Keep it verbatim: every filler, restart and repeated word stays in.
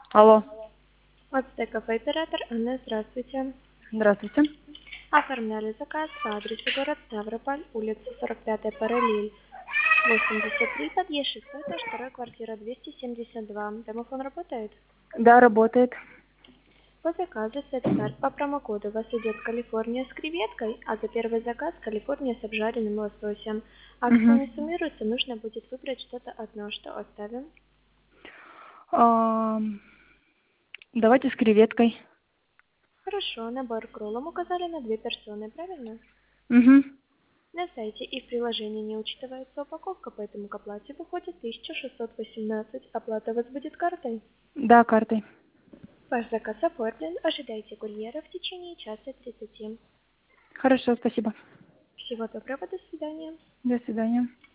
Алло. Ацтек кафе оператор Анна, здравствуйте. Здравствуйте. Оформляли заказ по адресу город Ставрополь, улица сорок пятая, параллель восемьдесят три, подъезд шестой этаж, вторая квартира двести семьдесят два. Домофон работает? Да, работает. По заказу сет-старт по промокоду у вас идет Калифорния с креветкой, а за первый заказ Калифорния с обжаренным лососем. Акция Угу. не суммируется, нужно будет выбрать что-то одно. Что оставим? Давайте с креветкой. Хорошо, набор кролом указали на две персоны, правильно? Угу. На сайте и в приложении не учитывается упаковка, поэтому к оплате выходит тысяча шестьсот восемнадцать. Оплата у вас будет картой. Да, картой. Ваш заказ оформлен. Ожидайте курьера в течение часа тридцати. Хорошо, спасибо. Всего доброго, до свидания. До свидания.